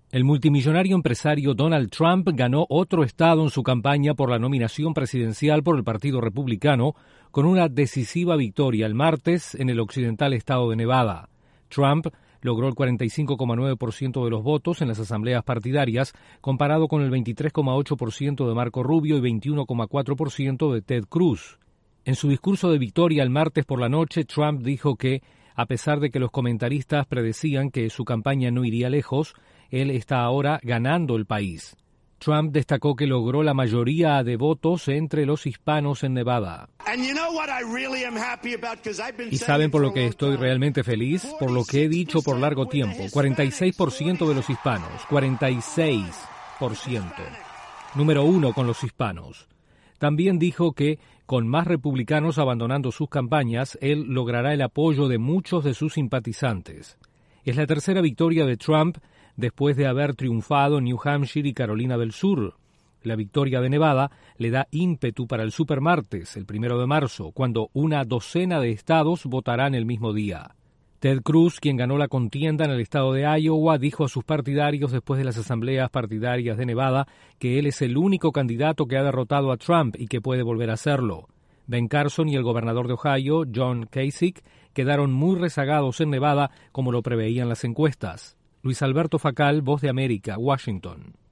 El multimillonario empresario Donald Trump ganó otro estado en su campaña por la nominación presidencial por el Partido Republicano con una decisiva victoria el martes en el occidental estado de Nevada. Trump logró el 45,9% de los votos en las asambleas partidarias, comparado con el 23,8% de Marco Rubio y 21,4% de Ted Cruz. En su discurso de victoria el martes por la noche, Trump dijo que, a pesar de que los comentaristas predecían que su campaña no iría lejos, él está ahora ganando el país. Trump destacó que logró la mayoría de votos entre los hispanos en Nevada. ¿Y saben por lo que estoy realmente feliz? Por lo que he dicho por largo tiempo. 46% de los hispanos. 46%. Número 1 con los hispanos. También dijo que, con más republicanos abandonando sus campañas, él logrará el apoyo de muchos de sus simpatizantes. Es la tercera victoria de Trump después de haber triunfado en New Hampshire y Carolina del Sur. La victoria de Nevada le da ímpetu para el supermartes, el 1 de marzo, cuando una docena de estados votarán el mismo día. Ted Cruz, quien ganó la contienda en el estado de Iowa, dijo a sus partidarios después de las asambleas partidarias de Nevada que él es el único candidato que ha derrotado a Trump y que puede volver a hacerlo. Ben Carson y el gobernador de Ohio, John Kasich, quedaron muy rezagados en Nevada, como lo preveían las encuestas. Luis Alberto Facal, Voz de América, Washington.